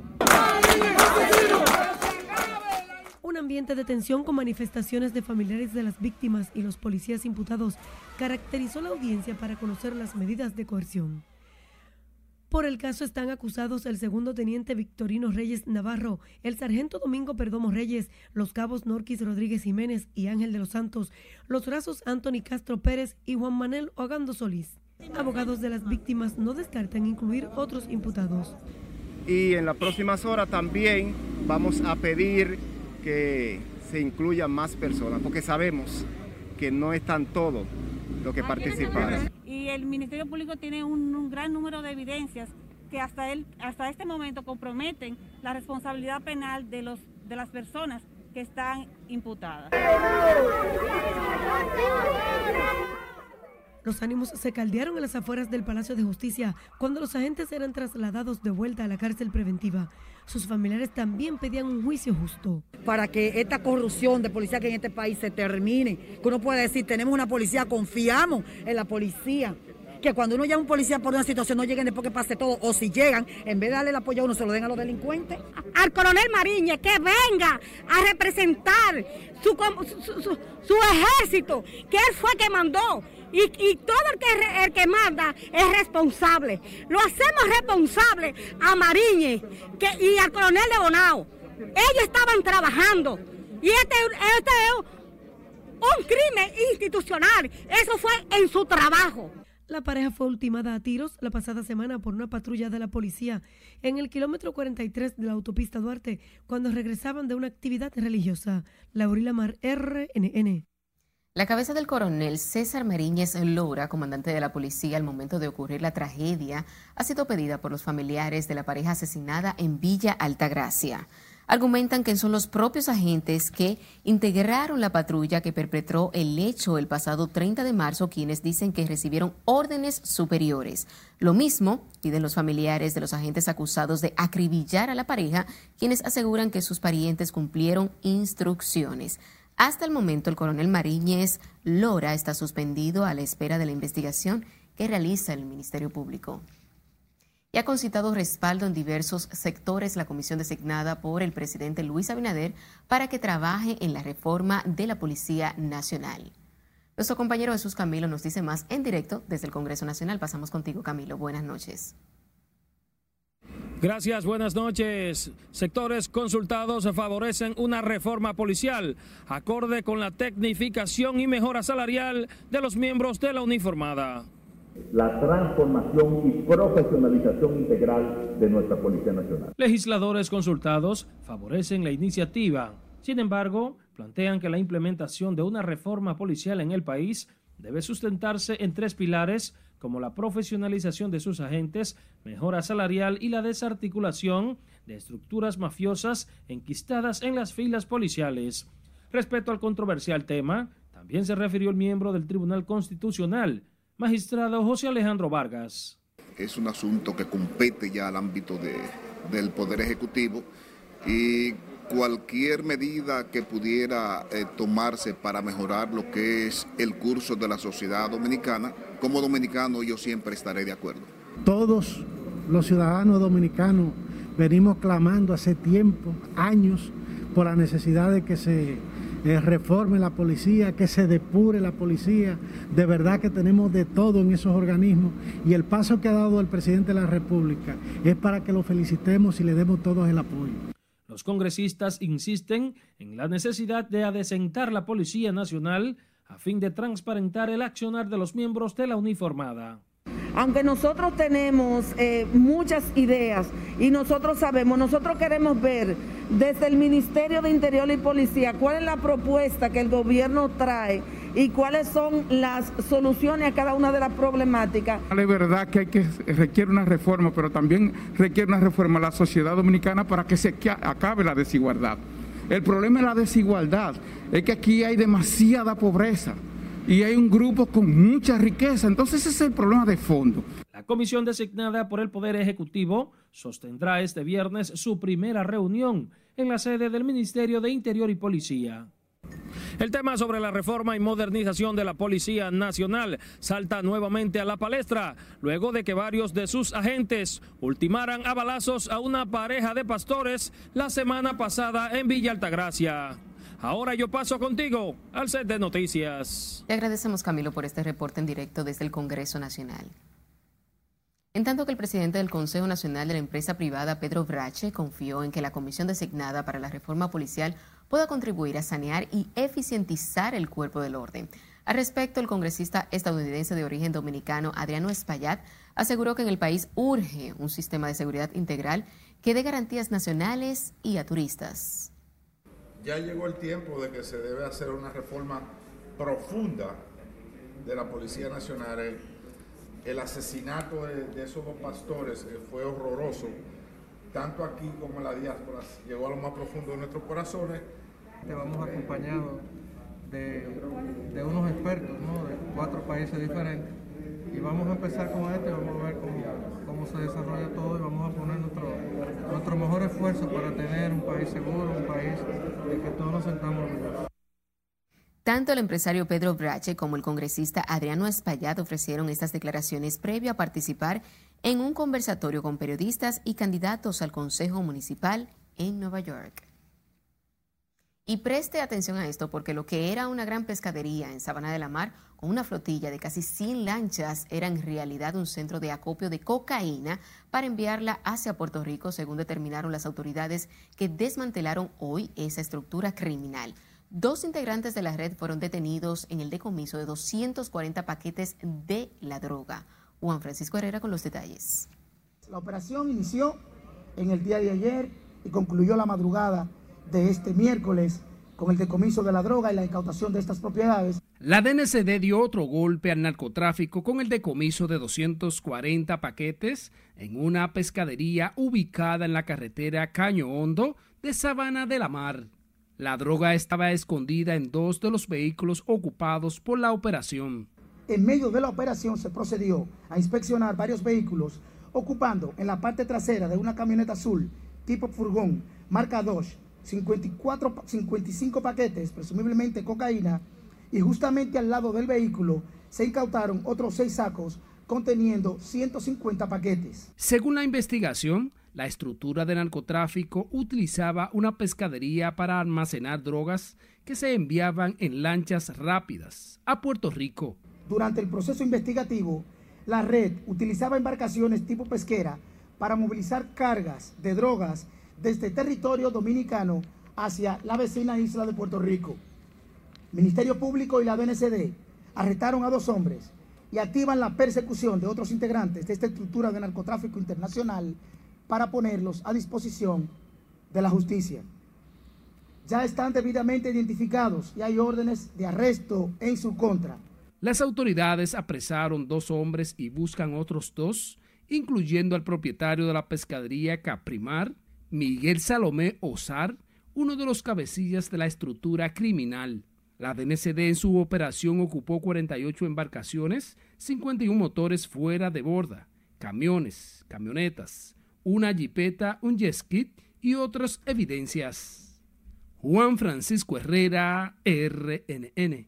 Un ambiente de tensión con manifestaciones de familiares de las víctimas y los policías imputados caracterizó la audiencia para conocer las medidas de coerción. Por el caso están acusados el segundo teniente Victorino Reyes Navarro, el sargento Domingo Perdomo Reyes, los cabos Norquis Rodríguez Jiménez y Ángel de los Santos, los rasos Anthony Castro Pérez y Juan Manuel Ogando Solís. Abogados de las víctimas no descartan incluir otros imputados. Y en las próximas horas también vamos a pedir que se incluyan más personas, porque sabemos que no están todos los que participaron. Y el Ministerio Público tiene un gran número de evidencias que hasta este momento comprometen la responsabilidad penal de las personas que están imputadas. Los ánimos se caldearon en las afueras del Palacio de Justicia cuando los agentes eran trasladados de vuelta a la cárcel preventiva. Sus familiares también pedían un juicio justo. Para que esta corrupción de policía que en este país se termine, que uno pueda decir, tenemos una policía, confiamos en la policía, que cuando uno llama a un policía por una situación no lleguen después que pase todo, o si llegan, en vez de darle el apoyo a uno, se lo den a los delincuentes. Al coronel Mariñez que venga a representar su ejército, que él fue que mandó. Y todo el que manda es responsable. Lo hacemos responsable a Mariñez y al coronel de Bonao. Ellos estaban trabajando. Y este es un crimen institucional. Eso fue en su trabajo. La pareja fue ultimada a tiros la pasada semana por una patrulla de la policía en el kilómetro 43 de la autopista Duarte cuando regresaban de una actividad religiosa. Laurila Mar, RNN. La cabeza del coronel César Mariñez Lora, comandante de la policía al momento de ocurrir la tragedia, ha sido pedida por los familiares de la pareja asesinada en Villa Altagracia. Argumentan que son los propios agentes que integraron la patrulla que perpetró el hecho el pasado 30 de marzo, quienes dicen que recibieron órdenes superiores. Lo mismo piden los familiares de los agentes acusados de acribillar a la pareja, quienes aseguran que sus parientes cumplieron instrucciones. Hasta el momento, el coronel Mariñez Lora está suspendido a la espera de la investigación que realiza el Ministerio Público. Y ha concitado respaldo en diversos sectores la comisión designada por el presidente Luis Abinader para que trabaje en la reforma de la Policía Nacional. Nuestro compañero Jesús Camilo nos dice más en directo desde el Congreso Nacional. Pasamos contigo, Camilo. Buenas noches. Gracias, buenas noches. Sectores consultados favorecen una reforma policial acorde con la tecnificación y mejora salarial de los miembros de la uniformada. La transformación y profesionalización integral de nuestra Policía Nacional. Legisladores consultados favorecen la iniciativa. Sin embargo, plantean que la implementación de una reforma policial en el país debe sustentarse en tres pilares, como la profesionalización de sus agentes, mejora salarial y la desarticulación de estructuras mafiosas enquistadas en las filas policiales. Respecto al controversial tema, también se refirió el miembro del Tribunal Constitucional, magistrado José Alejandro Vargas. Es un asunto que compete ya al ámbito del Poder Ejecutivo y cualquier medida que pudiera tomarse para mejorar lo que es el curso de la sociedad dominicana, como dominicano yo siempre estaré de acuerdo. Todos los ciudadanos dominicanos venimos clamando hace tiempo, años, por la necesidad de que se reforme la policía, que se depure la policía. De verdad que tenemos de todo en esos organismos y el paso que ha dado el presidente de la República es para que lo felicitemos y le demos todos el apoyo. Los congresistas insisten en la necesidad de adecentar la Policía Nacional a fin de transparentar el accionar de los miembros de la uniformada. Aunque nosotros tenemos muchas ideas y nosotros queremos ver desde el Ministerio de Interior y Policía cuál es la propuesta que el gobierno trae y cuáles son las soluciones a cada una de las problemáticas. Es verdad que requiere una reforma, pero también requiere una reforma a la sociedad dominicana para que se acabe la desigualdad. El problema de la desigualdad es que aquí hay demasiada pobreza y hay un grupo con mucha riqueza, entonces ese es el problema de fondo. La comisión designada por el Poder Ejecutivo sostendrá este viernes su primera reunión en la sede del Ministerio de Interior y Policía. El tema sobre la reforma y modernización de la Policía Nacional salta nuevamente a la palestra, luego de que varios de sus agentes ultimaran a balazos a una pareja de pastores la semana pasada en Villa Altagracia. Ahora yo paso contigo al set de noticias. Le agradecemos, Camilo, por este reporte en directo desde el Congreso Nacional. En tanto que el presidente del Consejo Nacional de la Empresa Privada, Pedro Brache, confió en que la comisión designada para la reforma policial pueda contribuir a sanear y eficientizar el cuerpo del orden. Al respecto, el congresista estadounidense de origen dominicano, Adriano Espaillat, aseguró que en el país urge un sistema de seguridad integral que dé garantías nacionales y a turistas. Ya llegó el tiempo de que se debe hacer una reforma profunda de la Policía Nacional. El asesinato de esos dos pastores fue horroroso, tanto aquí como en la diáspora, llegó a lo más profundo de nuestros corazones. Vamos acompañados de unos expertos, ¿no?, de 4 países diferentes, y vamos a empezar con esto y vamos a ver cómo se desarrolla todo, y vamos a poner nuestro mejor esfuerzo para tener un país seguro, un país de que todos nos sentamos orgullosos. Tanto el empresario Pedro Brache como el congresista Adriano Espaillat ofrecieron estas declaraciones previo a participar en un conversatorio con periodistas y candidatos al Consejo Municipal en Nueva York. Y preste atención a esto, porque lo que era una gran pescadería en Sabana de la Mar, con una flotilla de casi 100 lanchas, era en realidad un centro de acopio de cocaína para enviarla hacia Puerto Rico, según determinaron las autoridades que desmantelaron hoy esa estructura criminal. 2 integrantes de la red fueron detenidos en el decomiso de 240 paquetes de la droga. Juan Francisco Herrera con los detalles. La operación inició en el día de ayer y concluyó la madrugada de este miércoles con el decomiso de la droga y la incautación de estas propiedades. La DNCD dio otro golpe al narcotráfico con el decomiso de 240 paquetes en una pescadería ubicada en la carretera Caño Hondo de Sabana de la Mar. La droga estaba escondida en 2 de los vehículos ocupados por la operación. En medio de la operación se procedió a inspeccionar varios vehículos, ocupando en la parte trasera de una camioneta azul tipo furgón, marca Dodge, 55 paquetes, presumiblemente cocaína, y justamente al lado del vehículo se incautaron otros 6 sacos conteniendo 150 paquetes. Según la investigación, la estructura de narcotráfico utilizaba una pescadería para almacenar drogas que se enviaban en lanchas rápidas a Puerto Rico. Durante el proceso investigativo, la red utilizaba embarcaciones tipo pesquera para movilizar cargas de drogas desde territorio dominicano hacia la vecina isla de Puerto Rico. Ministerio Público y la DNCD arrestaron a 2 hombres y activan la persecución de otros integrantes de esta estructura de narcotráfico internacional para ponerlos a disposición de la justicia. Ya están debidamente identificados y hay órdenes de arresto en su contra. Las autoridades apresaron 2 hombres y buscan otros 2, incluyendo al propietario de la pescadería Caprimar, Miguel Salomé Osar, uno de los cabecillas de la estructura criminal. La DNCD en su operación ocupó 48 embarcaciones, 51 motores fuera de borda, camiones, camionetas, una jipeta, un jet ski y otras evidencias. Juan Francisco Herrera, RNN.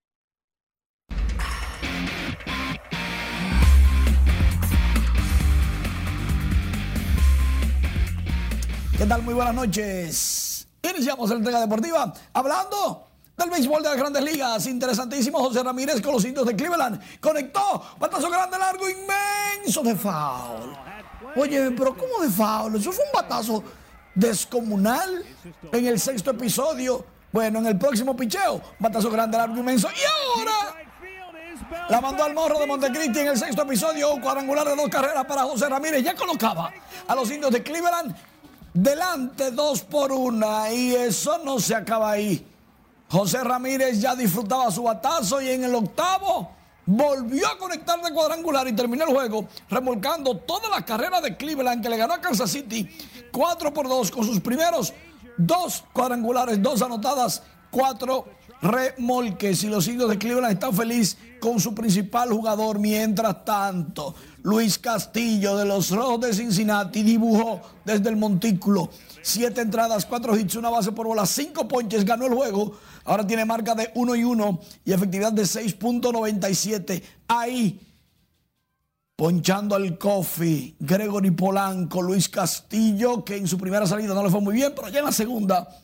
¿Qué tal? Muy buenas noches. Iniciamos la entrega deportiva hablando del béisbol de las Grandes Ligas. Interesantísimo. José Ramírez con los Indios de Cleveland. Conectó. Batazo grande, largo, inmenso de foul. Oye, pero ¿cómo de foul? Eso fue un batazo descomunal en el 6º episodio. Bueno, en el próximo picheo, batazo grande, largo, inmenso. Y ahora la mandó al morro de Montecristi en el 6º episodio. Cuadrangular de 2 carreras para José Ramírez. Ya colocaba a los Indios de Cleveland delante 2-1. Y eso no se acaba ahí. José Ramírez ya disfrutaba su batazo y en el 8º volvió a conectar de cuadrangular y terminó el juego remolcando todas las carreras de Cleveland, que le ganó a Kansas City 4-2 con sus primeros 2 cuadrangulares, 2 anotadas, 4 remolques. Y los Indios de Cleveland están felices con su principal jugador. Mientras tanto, Luis Castillo de los Rojos de Cincinnati dibujó desde el montículo 7 entradas, 4 hits, 1 base por bola, 5 ponches, ganó el juego. Ahora tiene marca de 1-1 y efectividad de 6.97. Ahí, ponchando al coffee, Gregory Polanco, Luis Castillo, que en su primera salida no le fue muy bien, pero ya en la segunda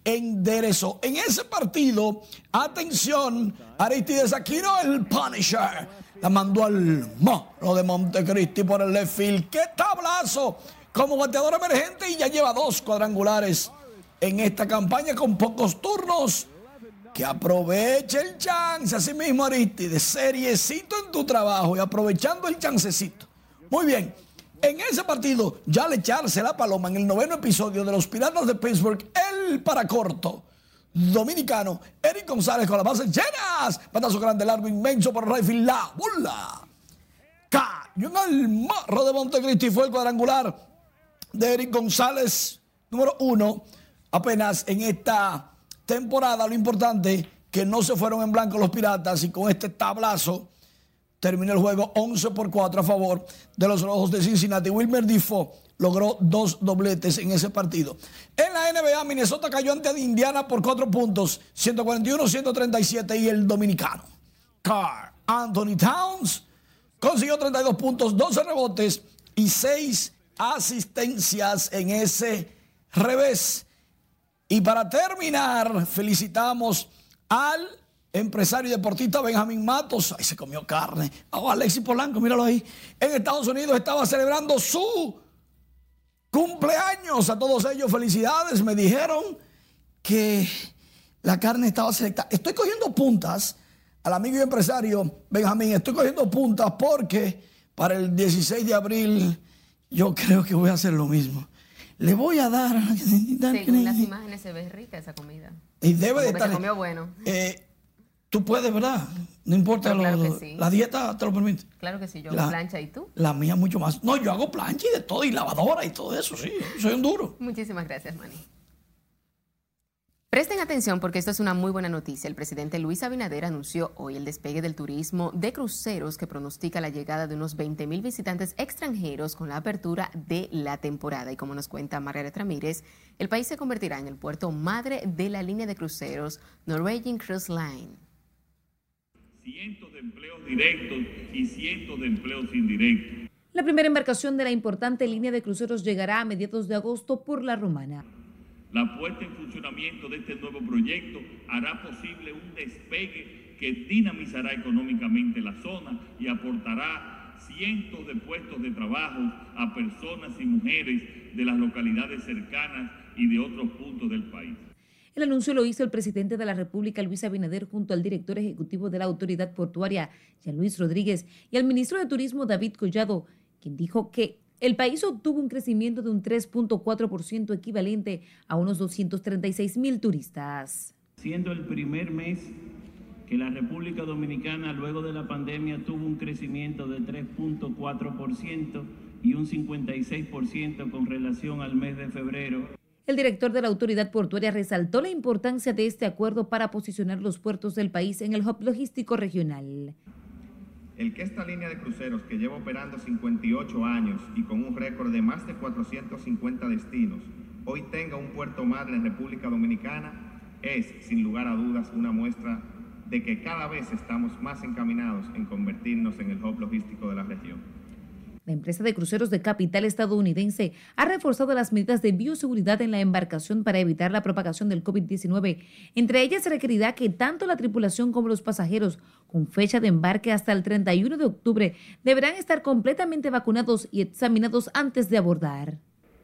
enderezó. En ese partido, atención, Aristides Aquino, el Punisher, la mandó al Morro de Montecristi por el left field. ¡Qué tablazo! Como bateador emergente, y ya lleva 2 cuadrangulares en esta campaña con pocos turnos. Que aproveche el chance, así mismo, Aristides, seriecito en tu trabajo y aprovechando el chancecito. Muy bien, en ese partido, ya al echarse la paloma en el 9º episodio de los Piratas de Pittsburgh, el paracorto dominicano Eric González con las bases llenas, batazo grande, largo, inmenso por right field, la bola cayó en el Morro de Montecristi. Fue el cuadrangular de Eric González, número 1, apenas en esta temporada. Lo importante que no se fueron en blanco los Piratas, y con este tablazo terminó el juego 11-4 a favor de los Rojos de Cincinnati. Wilmer Difo logró 2 dobletes en ese partido. En la NBA, Minnesota cayó ante Indiana por 4 puntos, 141-137, y el dominicano Karl Anthony Towns consiguió 32 puntos, 12 rebotes y 6 asistencias en ese revés. Y para terminar, felicitamos al empresario y deportista Benjamín Matos. Ahí se comió carne. Alexis Polanco, míralo ahí. En Estados Unidos estaba celebrando su cumpleaños. A todos ellos, felicidades. Me dijeron que la carne estaba selecta. Estoy cogiendo puntas al amigo y empresario Benjamín. Estoy cogiendo puntas porque para el 16 de abril yo creo que voy a hacer lo mismo. Le voy a dar. Según las imágenes se ve rica esa comida. Y debe de estar. Se comió bueno. Tú puedes, ¿verdad? No importa, claro que sí. La dieta te lo permite. Claro que sí, yo hago plancha, ¿y tú? La mía mucho más. No, yo hago plancha y de todo, y lavadora y todo eso, sí. Soy un duro. Muchísimas gracias, Manny. Presten atención porque esto es una muy buena noticia. El presidente Luis Abinader anunció hoy el despegue del turismo de cruceros, que pronostica la llegada de unos 20,000 visitantes extranjeros con la apertura de la temporada. Y como nos cuenta Margaret Ramírez, el país se convertirá en el puerto madre de la línea de cruceros Norwegian Cruise Line. Cientos de empleos directos y cientos de empleos indirectos. La primera embarcación de la importante línea de cruceros llegará a mediados de agosto por La Romana. La puesta en funcionamiento de este nuevo proyecto hará posible un despegue que dinamizará económicamente la zona y aportará cientos de puestos de trabajo a personas y mujeres de las localidades cercanas y de otros puntos del país. El anuncio lo hizo el presidente de la República, Luis Abinader, junto al director ejecutivo de la Autoridad Portuaria, Jean Luis Rodríguez, y al ministro de Turismo, David Collado, quien dijo que el país obtuvo un crecimiento de un 3.4% equivalente a unos 236,000 turistas. Siendo el primer mes que la República Dominicana, luego de la pandemia, tuvo un crecimiento de 3.4% y un 56% con relación al mes de febrero. El director de la Autoridad Portuaria resaltó la importancia de este acuerdo para posicionar los puertos del país en el hub logístico regional. El que esta línea de cruceros, que lleva operando 58 años y con un récord de más de 450 destinos, hoy tenga un puerto madre en República Dominicana, es, sin lugar a dudas, una muestra de que cada vez estamos más encaminados en convertirnos en el hub logístico de la región. La empresa de cruceros de capital estadounidense ha reforzado las medidas de bioseguridad en la embarcación para evitar la propagación del COVID-19. Entre ellas, se requerirá que tanto la tripulación como los pasajeros, con fecha de embarque hasta el 31 de octubre, deberán estar completamente vacunados y examinados antes de abordar.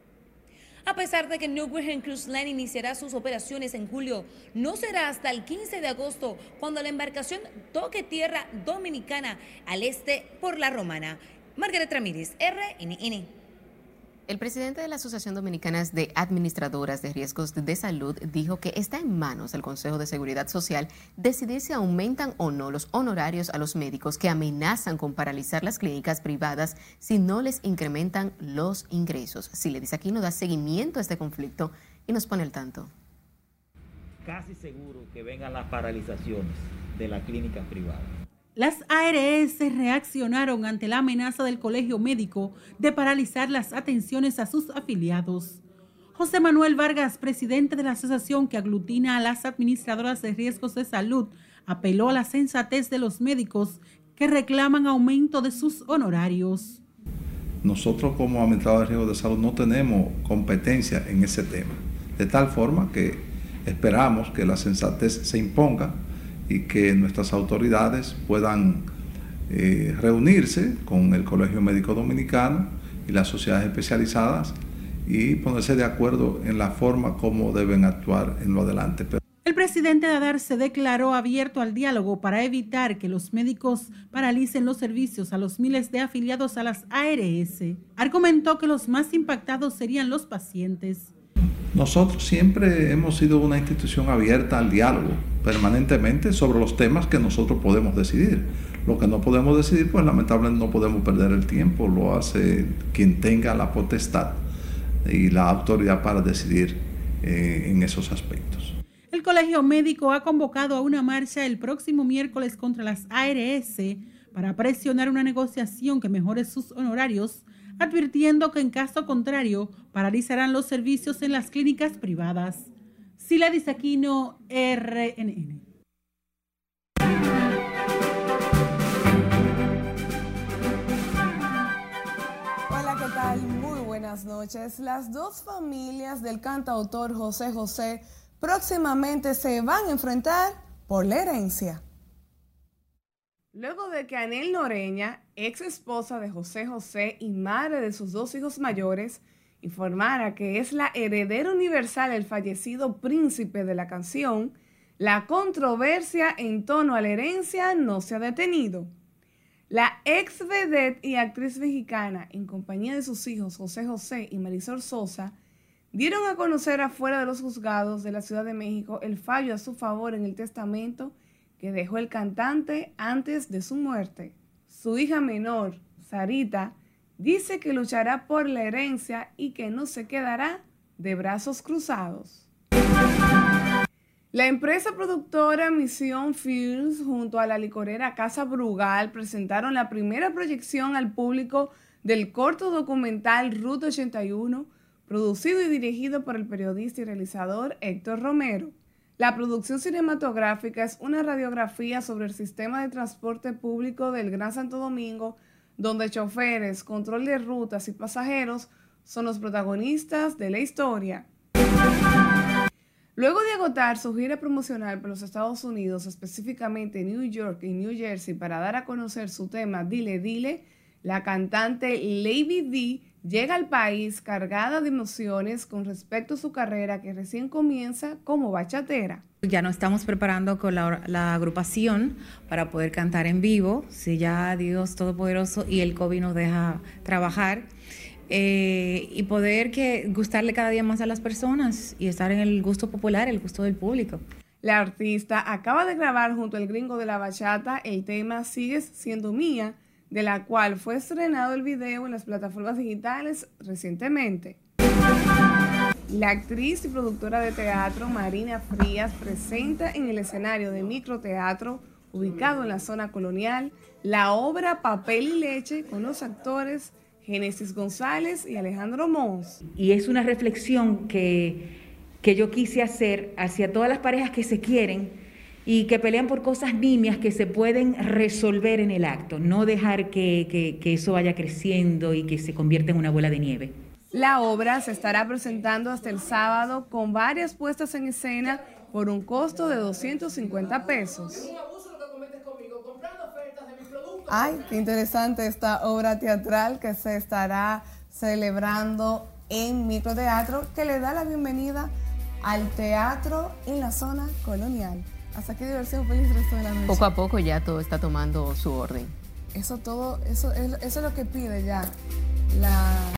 A pesar de que Norwegian Cruise Line iniciará sus operaciones en julio, no será hasta el 15 de agosto cuando la embarcación toque tierra dominicana al este por La Romana. Margaret Ramírez, RNN. El presidente de la Asociación Dominicana de Administradoras de Riesgos de Salud dijo que está en manos del Consejo de Seguridad Social decidir si aumentan o no los honorarios a los médicos que amenazan con paralizar las clínicas privadas si no les incrementan los ingresos. Siledis Aquino da seguimiento a este conflicto y nos pone al tanto. Casi seguro que vengan las paralizaciones de las clínicas privadas. Las ARS reaccionaron ante la amenaza del Colegio Médico de paralizar las atenciones a sus afiliados. José Manuel Vargas, presidente de la asociación que aglutina a las administradoras de riesgos de salud, apeló a la sensatez de los médicos que reclaman aumento de sus honorarios. Nosotros como administradores de riesgos de salud no tenemos competencia en ese tema, de tal forma que esperamos que la sensatez se imponga y que nuestras autoridades puedan reunirse con el Colegio Médico Dominicano y las sociedades especializadas y ponerse de acuerdo en la forma como deben actuar en lo adelante. El presidente Dadar se declaró abierto al diálogo para evitar que los médicos paralicen los servicios a los miles de afiliados a las ARS. Argumentó que los más impactados serían los pacientes. Nosotros siempre hemos sido una institución abierta al diálogo permanentemente sobre los temas que nosotros podemos decidir. Lo que no podemos decidir, pues lamentablemente no podemos perder el tiempo, lo hace quien tenga la potestad y la autoridad para decidir en esos aspectos. El Colegio Médico ha convocado a una marcha el próximo miércoles contra las ARS para presionar una negociación que mejore sus honorarios, advirtiendo que en caso contrario paralizarán los servicios en las clínicas privadas. Siladis Aquino, RNN. Hola, ¿qué tal? Muy buenas noches. Las dos familias del cantautor José José próximamente se van a enfrentar por la herencia. Luego de que Anel Noreña, ex esposa de José José y madre de sus dos hijos mayores, informara que es la heredera universal del fallecido príncipe de la canción, la controversia en torno a la herencia no se ha detenido. La ex vedette y actriz mexicana, en compañía de sus hijos José José y Marisol Sosa, dieron a conocer afuera de los juzgados de la Ciudad de México el fallo a su favor en el testamento que dejó el cantante antes de su muerte. Su hija menor, Sarita, dice que luchará por la herencia y que no se quedará de brazos cruzados. La empresa productora Mission Films junto a la licorera Casa Brugal presentaron la primera proyección al público del corto documental Ruta 81, producido y dirigido por el periodista y realizador Héctor Romero. La producción cinematográfica es una radiografía sobre el sistema de transporte público del Gran Santo Domingo, donde choferes, control de rutas y pasajeros son los protagonistas de la historia. Luego de agotar su gira promocional por los Estados Unidos, específicamente New York y New Jersey, para dar a conocer su tema Dile Dile, la cantante Lady D llega al país cargada de emociones con respecto a su carrera que recién comienza como bachatera. Ya nos estamos preparando con la agrupación para poder cantar en vivo, si ya Dios Todopoderoso y el COVID nos deja trabajar, y poder gustarle cada día más a las personas y estar en el gusto popular, el gusto del público. La artista acaba de grabar junto al gringo de la bachata el tema Sigues Siendo Mía, de la cual fue estrenado el video en las plataformas digitales recientemente. La actriz y productora de teatro Marina Frías presenta en el escenario de microteatro, ubicado en la zona colonial, la obra Papel y Leche con los actores Génesis González y Alejandro Mons. Y es una reflexión que yo quise hacer hacia todas las parejas que se quieren y que pelean por cosas nimias que se pueden resolver en el acto, no dejar que eso vaya creciendo y que se convierta en una bola de nieve. La obra se estará presentando hasta el sábado con varias puestas en escena por un costo de 250 pesos. Ay, qué interesante esta obra teatral que se estará celebrando en microteatro, que le da la bienvenida al teatro en la zona colonial. Hasta aquí diversión, feliz resto de la noche. Poco a poco ya todo está tomando su orden. Eso es lo que pide ya la